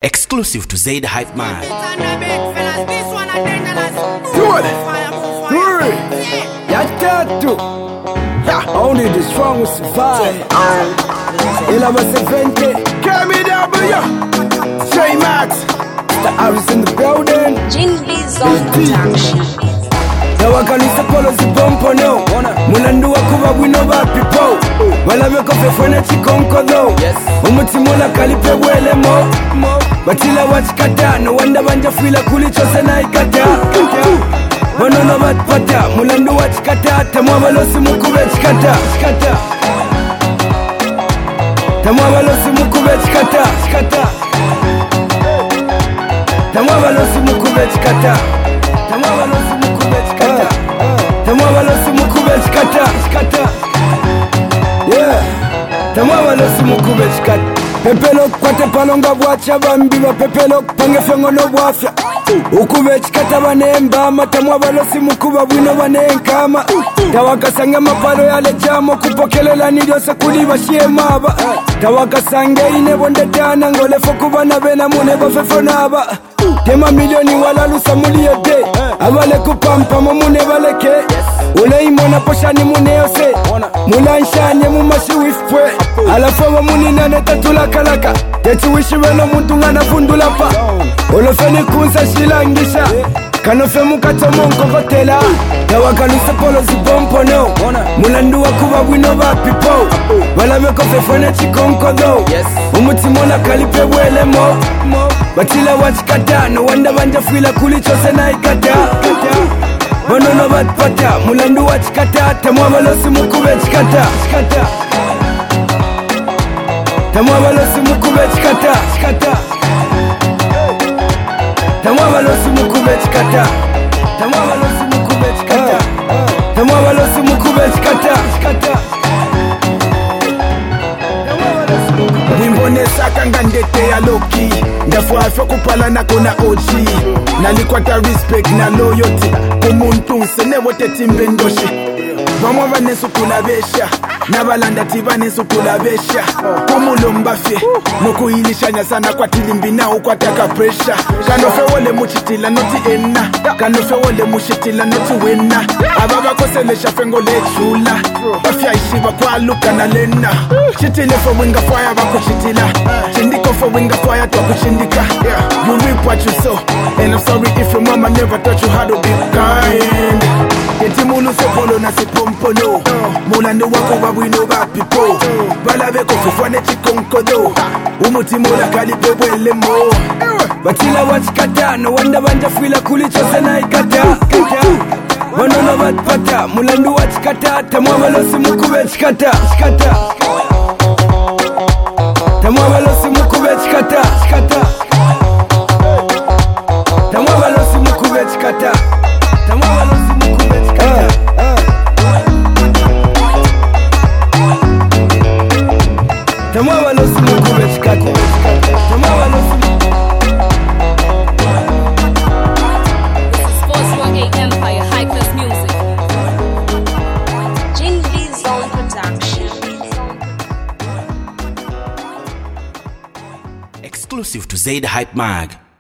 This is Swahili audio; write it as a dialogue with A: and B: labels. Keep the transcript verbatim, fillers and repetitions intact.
A: Exclusive to Zaid Hype Man.
B: Good. Three. Yeah, tatu. Yeah, only the strong will survive. eleven seventy. K M W. J Max. The Aris in the building.
C: Jinglies on production.
B: Tawakalisa polo zibompo no Mulandu wa kuba wino ba pipo Walabe kofe fwene chikonko though Umutimula kalipe wele mo Batila wachikata No wanda banja fila kulichose na ikata Wanono batpata Mulandu wachikata Tamwa balosi mukube chikata Tamwa balosi mukube chikata Tamwa balosi mukube chikata Tamwa balosi mukube chikata Tamwa balosi mukube chikata Yeah Tamwa balosi mukube chikata Pepelo kwate palonga bwacha bambiba Pepelo pange fengo no bwafya Ukube chikata banemba Tamwa balosi mukuba bwino banenkama Tawakasange mapalo yale jamo Kupokelela nidose kuliba shiemaba Tawakasange inebonde dana Ngolefo kubana bena muneba fefo naba Tema milioni wala lusa muliyode Abale kupampa mumune baleke Ule imona poshani mune yose Mula nshanye mumashi wifpwe Alafawa muni nane tatula kalaka Techi wishi weno muntu ngana fundula pa Olofeni kunsa shilangisha Kanofe mukato monko hotela Tawakaluse polo zibompo no Mulandu wa kuba wino ba pipo Walabe kofe fone chikonko though Umutimola kalipe wele mo Batila wachikata No wanda banja fila kulichose na ikata Wanono batpata Mulandu wachikata Tamwa balosi mukube chikata Tamwa balosi mukube chikata Tamwa balosi mukube chikata Tamwa balosi mukube chikata Tamwa balosi mukube chikata
D: Nimbonesa kanga ndete ya loki Ndafu alfa kupala na kona O G Nalikwata respect na loyalty Kumuntu nsene wote timbe ndoshi Vamwa vanesu kulabesha Nabalanda tibanesu kulabesha Kumulo mbafye Nukuhilishanya sana kwa tilimbi na ukwataka pressure Kanofe wole muchitila noti ena Kanofe wole muchitila noti wena Ababa koselesha fengo lechula Bafya ishiba kwa luka na lena Chitile for winga fire bako chitila Chindiko for winga fire to kuchindika You reap what you sow And I'm sorry if your mama never taught you how to be kind Yetimulu sepolo na sepompo no Mulandu wako babwino ba pipo Balabe kofufwane chikonko do Umutimula kalipe wele mo
B: Batila wachikata No wanda banja fila kulichose na ikata Wanono batpata Mulandu wachikata Tamwa balosi mukube chikata Tamwa balosi mukube chikata Tamwa balosi mukube chikata Tamwa balosi mukube chikata Tamwa balosi mukube chikata Tamwa balosi
C: This is four oh eight Empire High Class Music. Jinglies on production.
A: Exclusive to Zaid Hype Mag.